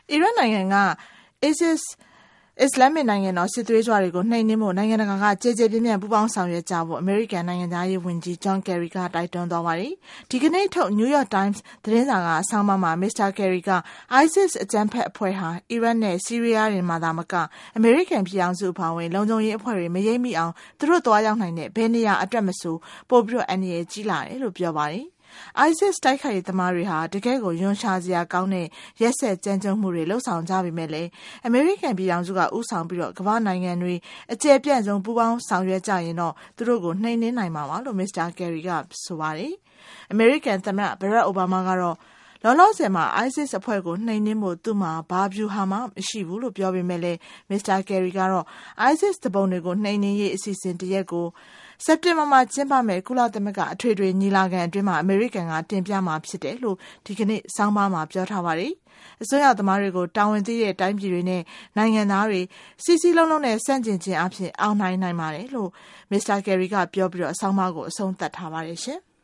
အီရတ်နိုင်ငံက ISIS အစ္စလာမစ်နိုင်ငံတော်စစ်သွေးကြွတွေကိုနှိမ်နင်းဖို့နိုင်ငံတကာကကြေကြေပြန့်ပြန့်ပူးပေါင်းဆောင်ရွက်ကြဖို့အမေရိကန်နိုင်ငံသားရေးဝန်ကြီး John Kerry ကတိုက်တွန်းသွားပါတယ်။ဒီကနေ့ထုတ် New York Times သတင်းစာကဆောင်းပါးမှာ Mr. Kerry က ISIS အကြမ်းဖက်အဖွဲ့ဟာအီရတ်နဲ့ဆီးရီးယားတွေမှာသာမကအမေရိကန်ပြည်ထောင်စုအပါအဝင်လုံခြုံရေးအဖွဲ့တွေမရိပ်မိအောင်သူတို့သွားရောက်နိုင်တဲ့ဘယ်နေရာအတွက်မဆိုပိုပြီးအန္တရာယ်ကြီးလာတယ်လို့ပြောပါတယ်။ ISIS တိုက်ခိုက်ရေးသမားတွေဟာတကယ့်ကိုယွန်းရှာစရာကောင်းတဲ့ရက်စက်ကြမ်းကြုတ်မှုတွေလှုပ်ဆောင်ကြပေမဲ့လည်းအမေရိကန်ပြည်ထောင်စုကဦးဆောင်ပြီးကမ္ဘာနိုင်ငံတွေအကျယ်ပြန့်ဆုံးပူးပေါင်းဆောင်ရွက်ကြရင်တော့သူတို့ကိုနှိမ်နင်းနိုင်မှာပါလို့ Mr. Kerry ကဆိုပါတယ်။အမေရိကန်သမ္မတ Barack Obama ကတော့လောလောဆယ်မှာ ISIS အဖွဲ့ကိုနှိမ်နင်းဖို့သူ့မှာဘာဗျူဟာမှမရှိဘူးလို့ပြောပေမဲ့လည်း Mr. Kerry ကတော့ ISIS သူပုန်တွေကိုနှိမ်နင်းရေးအစီအစဉ်တစ်ရပ်ကိုစက်တင်ဘာမှာကျင်းပမယ့်ကုလသမဂ္ဂအထွေထွေညီလာခံအတွင်းမှာအမေရိကန်ကတင်ပြမှာဖြစ်တယ်လို့ဒီကနေ့ဆောင်းပါးမှာပြောထားပါတယ်။အစိုးရသမားတွေကိုတာဝန်သိတဲ့တိုင်းပြည်တွေနဲ့နိုင်ငံသားတွေစီစီလုံးလုံးနဲ့ဆန့်ကျင်ခြင်းအဖြစ်အောင်နိုင်ပါတယ်လို့ Mr. Kerry ကပြောပြီးဆောင်းပါးကိုအဆုံးသတ်ထားပါတယ်ရှင်။